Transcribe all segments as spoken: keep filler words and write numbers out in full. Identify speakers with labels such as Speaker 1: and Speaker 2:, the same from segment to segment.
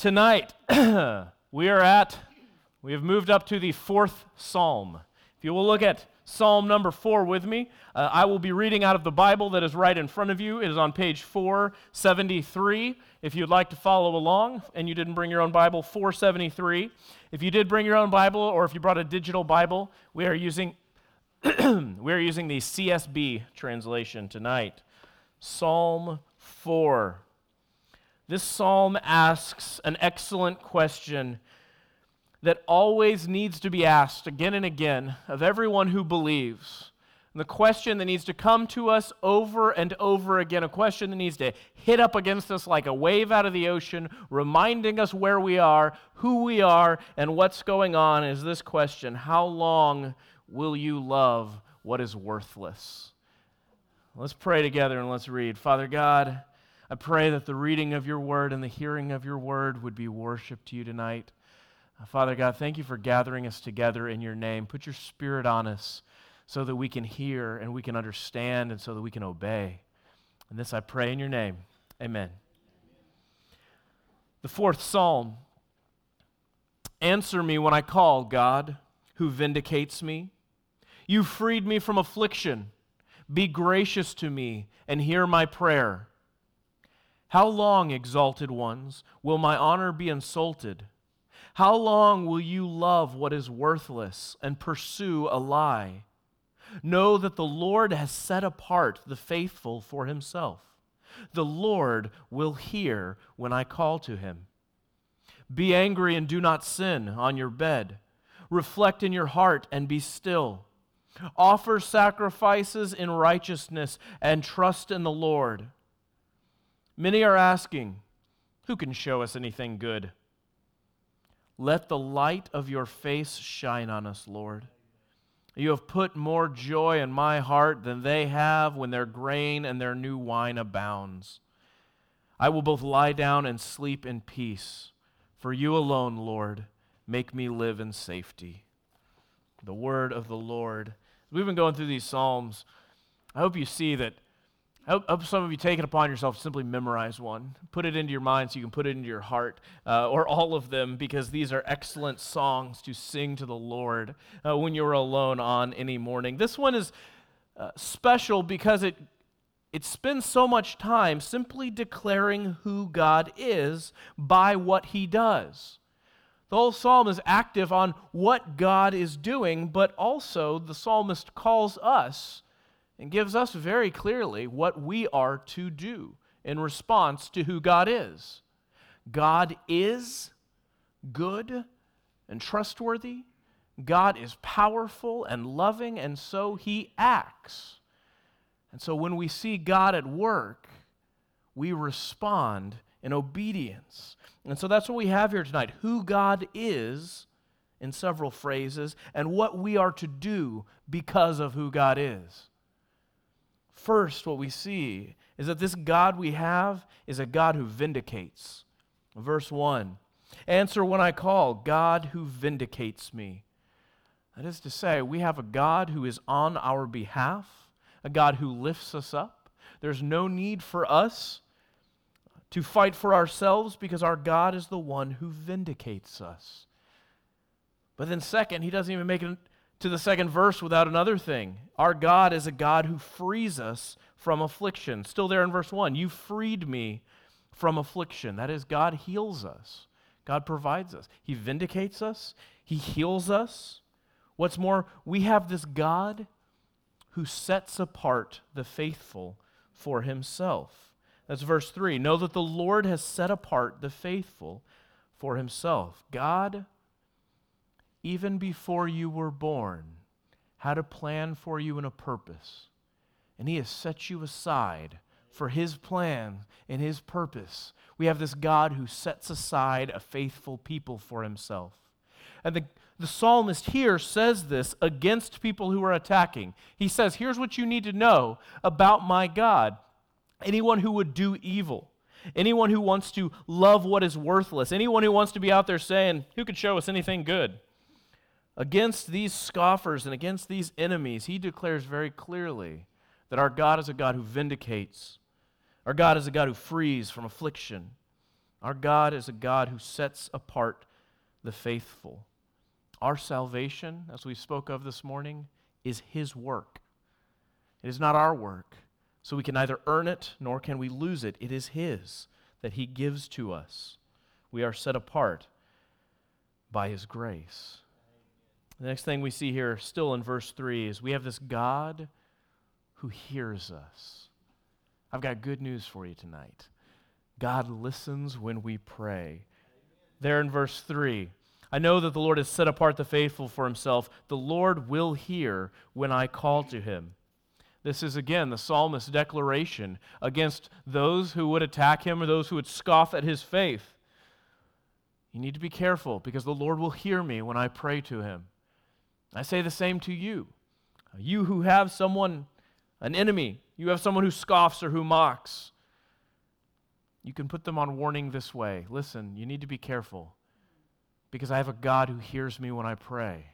Speaker 1: Tonight, we are at, we have moved up to the fourth psalm. If you will look at Psalm number four with me, uh, I will be reading out of the Bible that is right in front of you. It is on page four seventy-three. If you'd like to follow along and you didn't bring your own Bible, four seventy-three. If you did bring your own Bible, or if you brought a digital Bible, we are using we are using the C S B translation tonight. Psalm four. This psalm asks an excellent question that always needs to be asked again and again of everyone who believes. And the question that needs to come to us over and over again, a question that needs to hit up against us like a wave out of the ocean, reminding us where we are, who we are, and what's going on, is this question: how long will you love what is worthless? Let's pray together and let's read. Father God, I pray that the reading of your word and the hearing of your word would be worship to you tonight. Uh, Father God, thank you for gathering us together in your name. Put your Spirit on us so that we can hear and we can understand and so that we can obey. And this I pray in your name. Amen. The fourth psalm. Answer me when I call, God, who vindicates me. You freed me from affliction. Be gracious to me and hear my prayer. How long, exalted ones, will my honor be insulted? How long will you love what is worthless and pursue a lie? Know that the Lord has set apart the faithful for himself. The Lord will hear when I call to him. Be angry and do not sin on your bed. Reflect in your heart and be still. Offer sacrifices in righteousness and trust in the Lord. Many are asking, who can show us anything good? Let the light of your face shine on us, Lord. You have put more joy in my heart than they have when their grain and their new wine abounds. I will both lie down and sleep in peace. For you alone, Lord, make me live in safety. The word of the Lord. We've been going through these Psalms. I hope you see that I hope, I hope some of you take it upon yourself to simply memorize one. Put it into your mind so you can put it into your heart, uh, or all of them, because these are excellent songs to sing to the Lord uh, when you're alone on any morning. This one is uh, special because it it spends so much time simply declaring who God is by what he does. The whole psalm is active on what God is doing, but also the psalmist calls us and gives us very clearly what we are to do in response to who God is. God is good and trustworthy. God is powerful and loving, and so he acts. And so when we see God at work, we respond in obedience. And so that's what we have here tonight: who God is in several phrases, and what we are to do because of who God is. First, what we see is that this God we have is a God who vindicates. Verse one, answer when I call, God who vindicates me. That is to say, we have a God who is on our behalf, a God who lifts us up. There's no need for us to fight for ourselves because our God is the one who vindicates us. But then second, he doesn't even make it to the second verse without another thing. Our God is a God who frees us from affliction. Still there in verse one, you freed me from affliction. That is, God heals us. God provides us. He vindicates us. He heals us. What's more, we have this God who sets apart the faithful for himself. That's verse three. Know that the Lord has set apart the faithful for himself. God, even before you were born, had a plan for you and a purpose. And he has set you aside for his plan and his purpose. We have this God who sets aside a faithful people for himself. And the, the psalmist here says this against people who are attacking. He says, here's what you need to know about my God. Anyone who would do evil, anyone who wants to love what is worthless, anyone who wants to be out there saying, who could show us anything good? Against these scoffers and against these enemies, he declares very clearly that our God is a God who vindicates. Our God is a God who frees from affliction. Our God is a God who sets apart the faithful. Our salvation, as we spoke of this morning, is His work. It is not our work, so we can neither earn it nor can we lose it. It is His that He gives to us. We are set apart by His grace. The next thing we see here, still in verse three, is we have this God who hears us. I've got good news for you tonight. God listens when we pray. There in verse three, I know that the Lord has set apart the faithful for Himself. The Lord will hear when I call to Him. This is, again, the psalmist's declaration against those who would attack him or those who would scoff at his faith. You need to be careful because the Lord will hear me when I pray to Him. I say the same to you. You who have someone, an enemy, you have someone who scoffs or who mocks, you can put them on warning this way. Listen, you need to be careful because I have a God who hears me when I pray.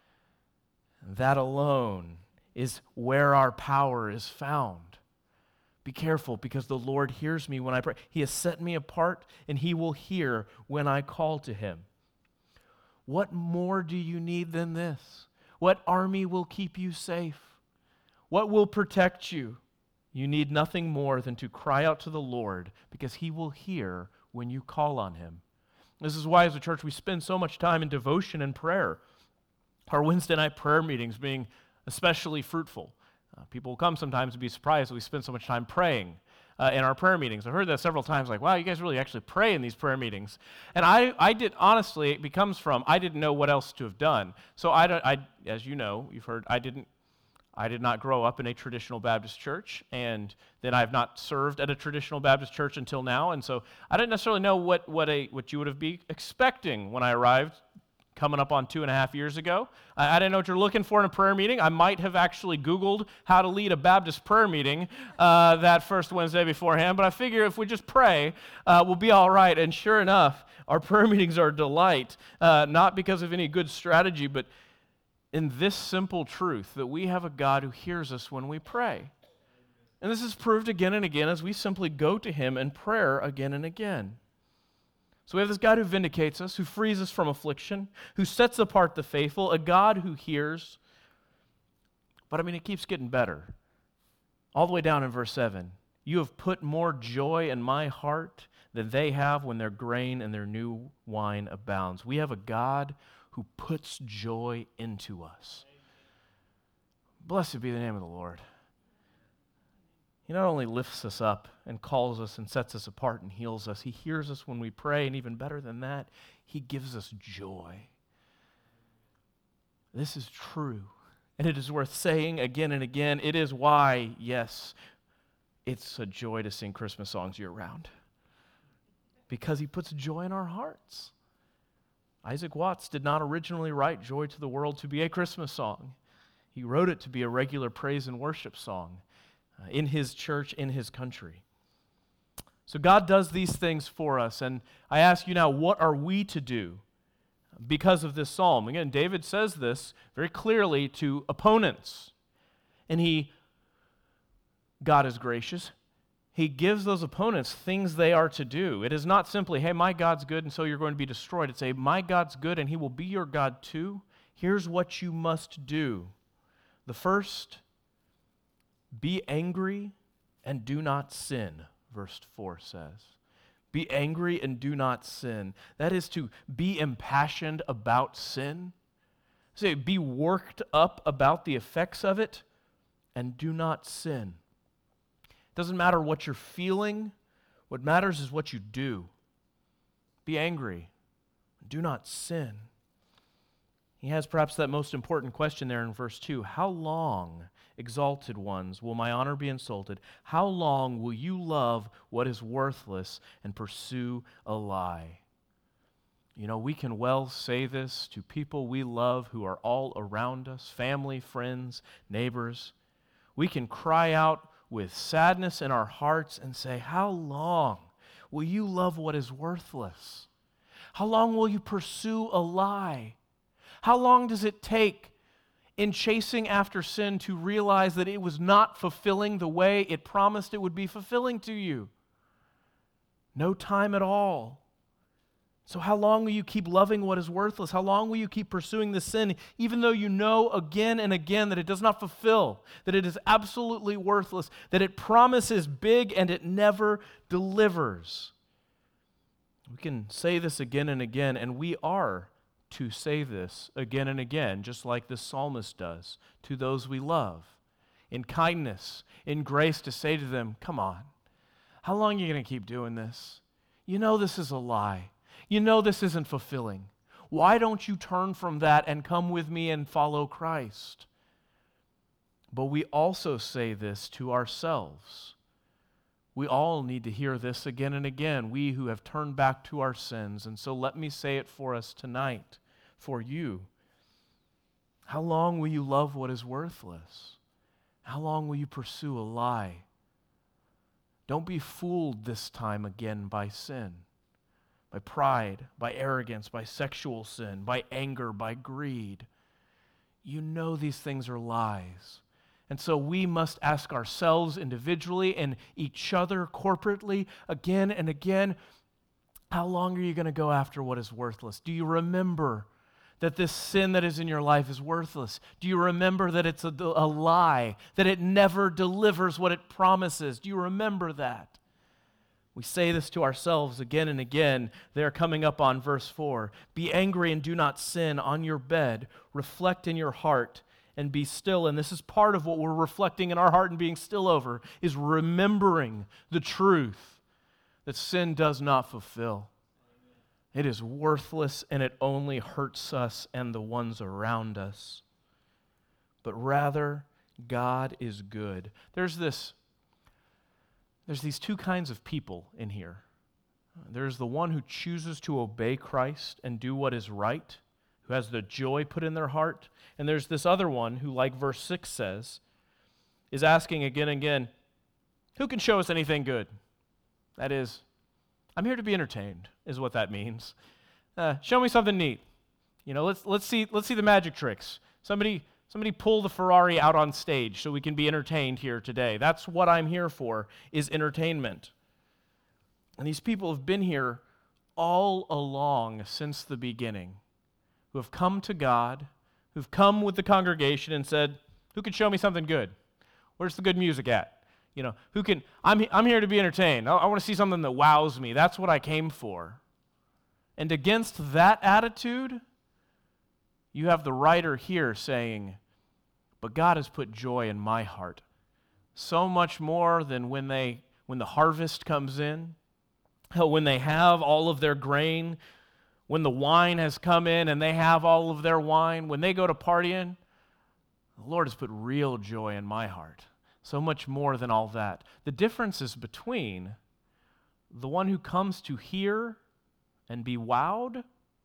Speaker 1: That alone is where our power is found. Be careful because the Lord hears me when I pray. He has set me apart and He will hear when I call to Him. What more do you need than this? What army will keep you safe? What will protect you? You need nothing more than to cry out to the Lord because He will hear when you call on Him. This is why as a church we spend so much time in devotion and prayer. Our Wednesday night prayer meetings being especially fruitful. Uh, people will come sometimes and be surprised that we spend so much time praying uh, in our prayer meetings. I've heard that several times, like, wow, you guys really actually pray in these prayer meetings. And I, I did, honestly, it becomes from, I didn't know what else to have done. So I, don't, I, as you know, you've heard, I didn't, I did not grow up in a traditional Baptist church, and then I've not served at a traditional Baptist church until now, and so I didn't necessarily know what, what, a, what you would have been expecting when I arrived coming up on two and a half years ago. I, I didn't know what you're looking for in a prayer meeting. I might have actually Googled how to lead a Baptist prayer meeting uh, that first Wednesday beforehand, but I figure if we just pray, uh, we'll be all right. And sure enough, our prayer meetings are a delight, uh, not because of any good strategy, but in this simple truth that we have a God who hears us when we pray. And this is proved again and again as we simply go to Him in prayer again and again. So we have this God who vindicates us, who frees us from affliction, who sets apart the faithful, a God who hears. But I mean, it keeps getting better. All the way down in verse seven. You have put more joy in my heart than they have when their grain and their new wine abounds. We have a God who puts joy into us. Blessed be the name of the Lord. He not only lifts us up and calls us and sets us apart and heals us, He hears us when we pray, and even better than that, He gives us joy. This is true, and it is worth saying again and again. It is why, yes, it's a joy to sing Christmas songs year-round, because He puts joy in our hearts. Isaac Watts did not originally write Joy to the World to be a Christmas song. He wrote it to be a regular praise and worship song uh, in his church, in his country. So God does these things for us, and I ask you now, what are we to do because of this psalm? Again, David says this very clearly to opponents, and he, God is gracious. He gives those opponents things they are to do. It is not simply, hey, my God's good and so you're going to be destroyed. It's a, my God's good and He will be your God too. Here's what you must do. The first, be angry and do not sin, verse four says. Be angry and do not sin. That is to be impassioned about sin. Say, be worked up about the effects of it and do not sin. Doesn't matter what you're feeling. What matters is what you do. Be angry. Do not sin. He has perhaps that most important question there in verse two. How long, exalted ones, will my honor be insulted? How long will you love what is worthless and pursue a lie? You know, we can well say this to people we love who are all around us, family, friends, neighbors. We can cry out with sadness in our hearts and say, how long will you love what is worthless? How long will you pursue a lie? How long does it take in chasing after sin to realize that it was not fulfilling the way it promised it would be fulfilling to you? No time at all. So how long will you keep loving what is worthless? How long will you keep pursuing the sin, even though you know again and again that it does not fulfill, that it is absolutely worthless, that it promises big and it never delivers? We can say this again and again, and we are to say this again and again, just like the psalmist does to those we love. In kindness, in grace, to say to them, come on, how long are you going to keep doing this? You know this is a lie. You know this isn't fulfilling. Why don't you turn from that and come with me and follow Christ? But we also say this to ourselves. We all need to hear this again and again, we who have turned back to our sins. And so let me say it for us tonight, for you. How long will you love what is worthless? How long will you pursue a lie? Don't be fooled this time again by sin. By pride, by arrogance, by sexual sin, by anger, by greed. You know these things are lies. And so we must ask ourselves individually and each other corporately again and again, how long are you going to go after what is worthless? Do you remember that this sin that is in your life is worthless? Do you remember that it's a, a lie, that it never delivers what it promises? Do you remember that? We say this to ourselves again and again. They're coming up on verse four. Be angry and do not sin on your bed. Reflect in your heart and be still. And this is part of what we're reflecting in our heart and being still over, is remembering the truth that sin does not fulfill. It is worthless and it only hurts us and the ones around us. But rather, God is good. There's this There's these two kinds of people in here. There's the one who chooses to obey Christ and do what is right, who has the joy put in their heart. And there's this other one who, like verse six says, is asking again and again, who can show us anything good? That is, I'm here to be entertained, is what that means. Uh, show me something neat. You know, let's let's see let's see the magic tricks. Somebody Somebody pull the Ferrari out on stage so we can be entertained here today. That's what I'm here for, is entertainment. And these people have been here all along since the beginning, who have come to God, who've come with the congregation and said, who can show me something good? Where's the good music at? You know, who can, I'm, I'm here to be entertained. I, I want to see something that wows me. That's what I came for. And against that attitude, you have the writer here saying, but God has put joy in my heart, so much more than when they when the harvest comes in, when they have all of their grain, when the wine has come in and they have all of their wine, when they go to partying, the Lord has put real joy in my heart, so much more than all that. The difference is between the one who comes to hear and be wowed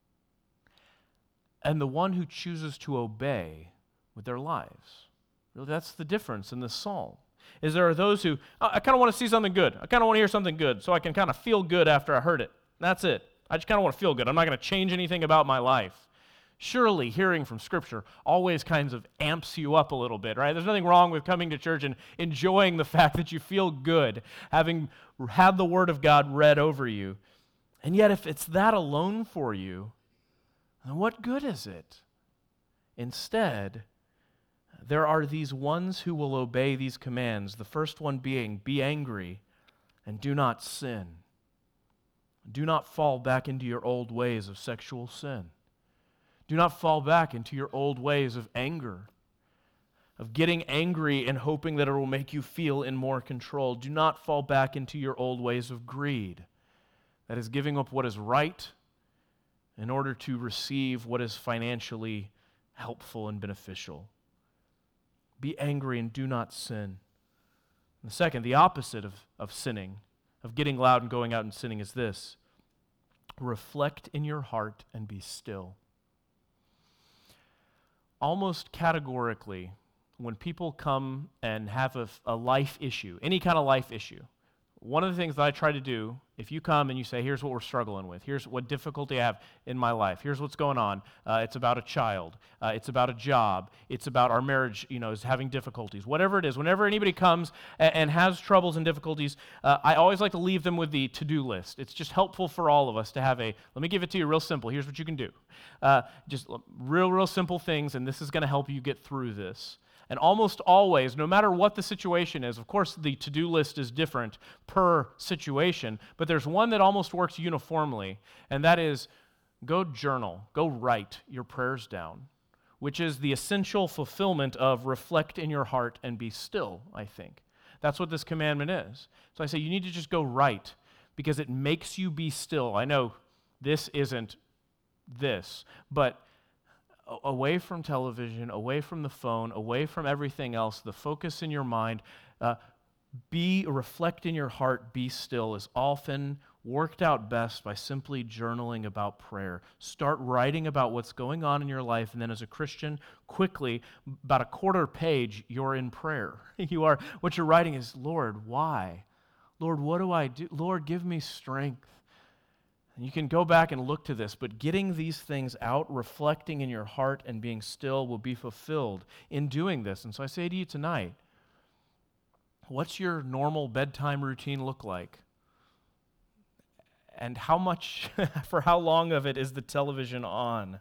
Speaker 1: and the one who chooses to obey with their lives. That's the difference in this psalm. Is there are those who, oh, I kind of want to see something good. I kind of want to hear something good so I can kind of feel good after I heard it. That's it. I just kind of want to feel good. I'm not going to change anything about my life. Surely hearing from Scripture always kinds of amps you up a little bit, right? There's nothing wrong with coming to church and enjoying the fact that you feel good, having had the Word of God read over you. And yet if it's that alone for you, then what good is it? Instead, there are these ones who will obey these commands. The first one being, be angry and do not sin. Do not fall back into your old ways of sexual sin. Do not fall back into your old ways of anger, of getting angry and hoping that it will make you feel in more control. Do not fall back into your old ways of greed, that is giving up what is right in order to receive what is financially helpful and beneficial. Be angry and do not sin. And the second, the opposite of, of sinning, of getting loud and going out and sinning, is this: reflect in your heart and be still. Almost categorically, when people come and have a, a life issue, any kind of life issue, one of the things that I try to do, if you come and you say, here's what we're struggling with, here's what difficulty I have in my life, here's what's going on, uh, it's about a child, uh, it's about a job, it's about our marriage, you know, is having difficulties, whatever it is, whenever anybody comes and, and has troubles and difficulties, uh, I always like to leave them with the to-do list. It's just helpful for all of us to have a, let me give it to you real simple, here's what you can do. Uh, just real, real simple things, and this is going to help you get through this. And almost always, no matter what the situation is, of course the to-do list is different per situation, but there's one that almost works uniformly, and that is go journal, go write your prayers down, which is the essential fulfillment of reflect in your heart and be still, I think. That's what this commandment is. So I say you need to just go write, because it makes you be still. I know this isn't this, but away from television, away from the phone, away from everything else, the focus in your mind, uh, be, reflect in your heart, be still is often worked out best by simply journaling about prayer. Start writing about what's going on in your life, and then as a Christian, quickly, about a quarter page, you're in prayer. You are, what you're writing is, Lord, why? Lord, what do I do? Lord, give me strength. And you can go back and look to this, but getting these things out, reflecting in your heart and being still will be fulfilled in doing this. And so I say to you tonight, what's your normal bedtime routine look like? And how much, for how long of it is the television on?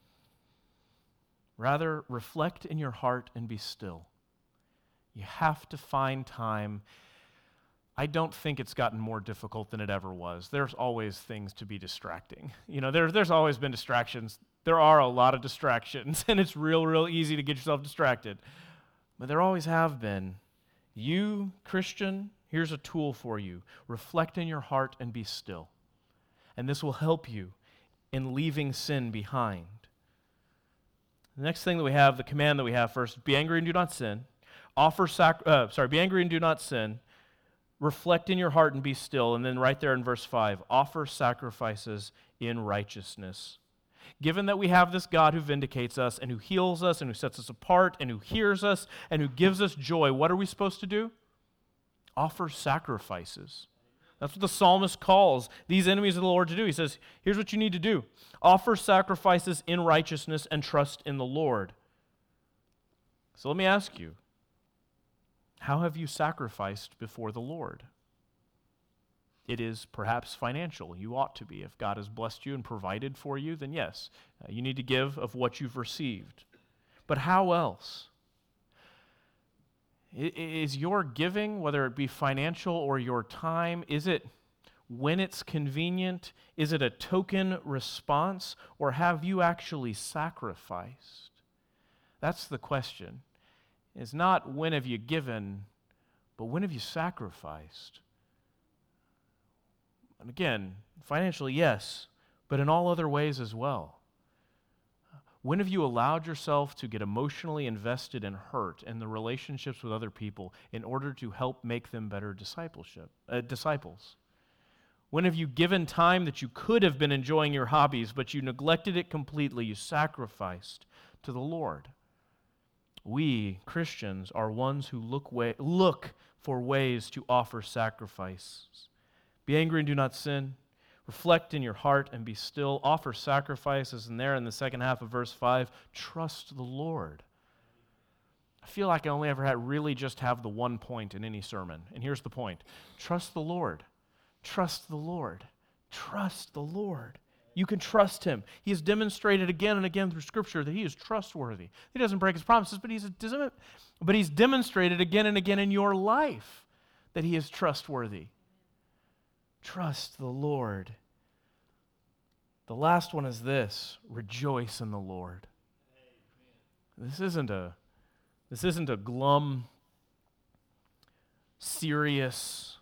Speaker 1: Rather, reflect in your heart and be still. You have to find time. I don't think it's gotten more difficult than it ever was. There's always things to be distracting. You know, there, there's always been distractions. There are a lot of distractions, and it's real, real easy to get yourself distracted. But there always have been. You, Christian, here's a tool for you. Reflect in your heart and be still. And this will help you in leaving sin behind. The next thing that we have, the command that we have first, be angry and do not sin. Offer sac- uh, sorry, be angry and do not sin. Reflect in your heart and be still. And then right there in verse five, offer sacrifices in righteousness. Given that we have this God who vindicates us and who heals us and who sets us apart and who hears us and who gives us joy, what are we supposed to do? Offer sacrifices. That's what the psalmist calls these enemies of the Lord to do. He says, here's what you need to do. Offer sacrifices in righteousness and trust in the Lord. So let me ask you, how have you sacrificed before the Lord? It is perhaps financial. You ought to be. If God has blessed you and provided for you, then yes, uh, you need to give of what you've received. But how else? I, is your giving, whether it be financial or your time, is it when it's convenient? Is it a token response? Or have you actually sacrificed? That's the question. It's not when have you given, but when have you sacrificed? And again, financially, yes, but in all other ways as well. When have you allowed yourself to get emotionally invested and hurt in the relationships with other people in order to help make them better discipleship, uh, disciples? When have you given time that you could have been enjoying your hobbies, but you neglected it completely, you sacrificed to the Lord? We, Christians, are ones who look way, look for ways to offer sacrifices. Be angry and do not sin. Reflect in your heart and be still. Offer sacrifices. And there in the second half of verse five, trust the Lord. I feel like I only ever had really just have the one point in any sermon. And here's the point. Trust the Lord. Trust the Lord. Trust the Lord. You can trust him. He has demonstrated again and again through Scripture that he is trustworthy. He doesn't break his promises, but he's, a, but he's demonstrated again and again in your life that he is trustworthy. Trust the Lord. The last one is this: rejoice in the Lord. This isn't a, this isn't a glum, serious,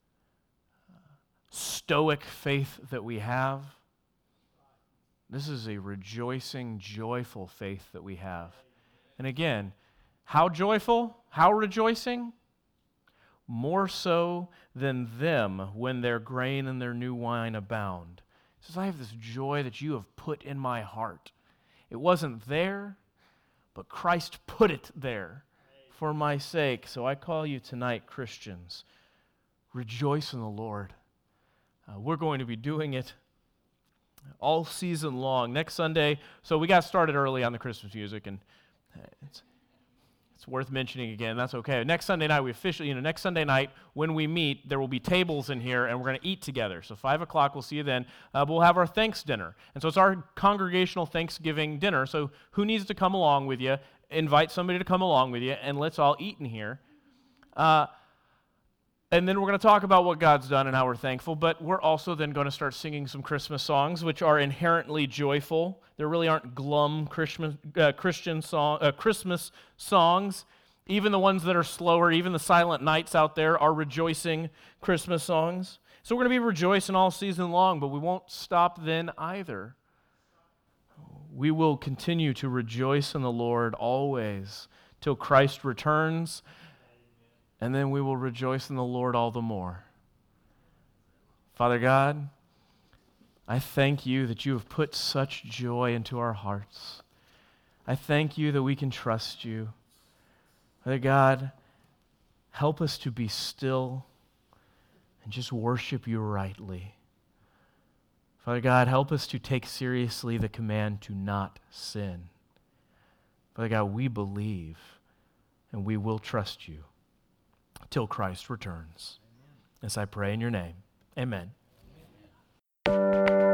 Speaker 1: stoic faith that we have. This is a rejoicing, joyful faith that we have. And again, how joyful? How rejoicing? More so than them when their grain and their new wine abound. He says, I have this joy that you have put in my heart. It wasn't there, but Christ put it there for my sake. So I call you tonight, Christians, rejoice in the Lord. Uh, we're going to be doing it all season long. Next Sunday, so we got started early on the Christmas music, and it's it's worth mentioning again. That's okay. Next Sunday night, we officially, you know, next Sunday night when we meet, there will be tables in here, and we're going to eat together. So five o'clock, we'll see you then. Uh, but we'll have our thanks dinner, and so it's our congregational Thanksgiving dinner. So who needs to come along with you? Invite somebody to come along with you, and let's all eat in here. Uh, And then we're going to talk about what God's done and how we're thankful, but we're also then going to start singing some Christmas songs, which are inherently joyful. There really aren't glum Christmas, uh, Christian song, uh, Christmas songs. Even the ones that are slower, even the silent nights out there are rejoicing Christmas songs. So we're going to be rejoicing all season long, but we won't stop then either. We will continue to rejoice in the Lord always till Christ returns. And then we will rejoice in the Lord all the more. Father God, I thank you that you have put such joy into our hearts. I thank you that we can trust you. Father God, help us to be still and just worship you rightly. Father God, help us to take seriously the command to not sin. Father God, we believe and we will trust you till Christ returns. As I pray in your name, amen.